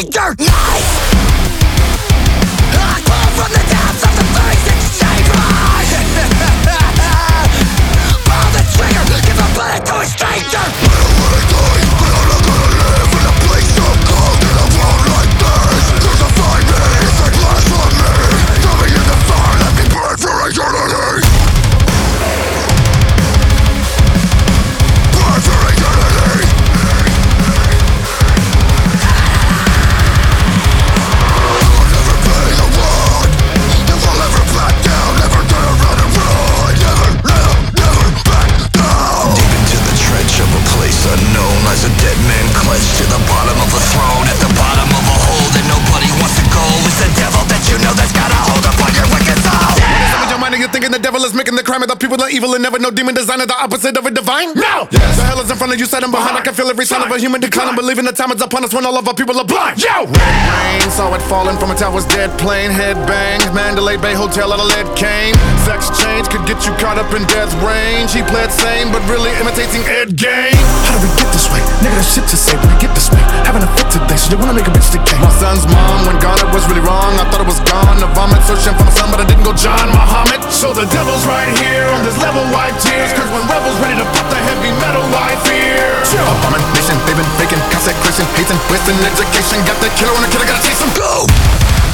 stranger. Life, I fall from the depths of the face and save life. Pull the trigger, give a bullet to a stranger. I don't wanna die, but I'm not gonna live in a place so cold in a world like this. Crucify me, take life from me. Throw me in the fire, let me burn for eternity. Burn for eternity. I'll never be the one. Never, never back down. Never gonna run and run. Never back down. Deep into the trench of a place unknown lies a dead man clenched to the bottom of a throne. At the bottom of a hole that nobody wants to go. It's the devil that you know that's got a hold upon your wicked soul. Some of your mind and you're thinking the devil is making the crime of the people are evil and never know demon design is the opposite of a divine. No! Yes. The hell is in front of you, side and behind. I can feel every sign of a human decline. I'm believing the time is upon us when all of our people are blind. Yo! Red rain, saw it falling from a tower's dead plane. Head banged, Mandalay Bay Hotel out of lead cane. Sex change could get you caught up in death's range. He played sane, but really imitating Ed Gein. How did we get this way? Nigga, there's shit to say, but we get this way. Having a fit today, so they wanna make a bitch decay. My son's mom went gone, it was really wrong. I thought it was gone. The vomit searching for my son, but I didn't go John Muhammad. So the devil's right here on this level, wipe tears. Cause when rebels ready to pop the heavy metal, I fear. Abomination, they've been faking consecration, hating, wasting education. Got the killer on the killer, gotta chase him. Go!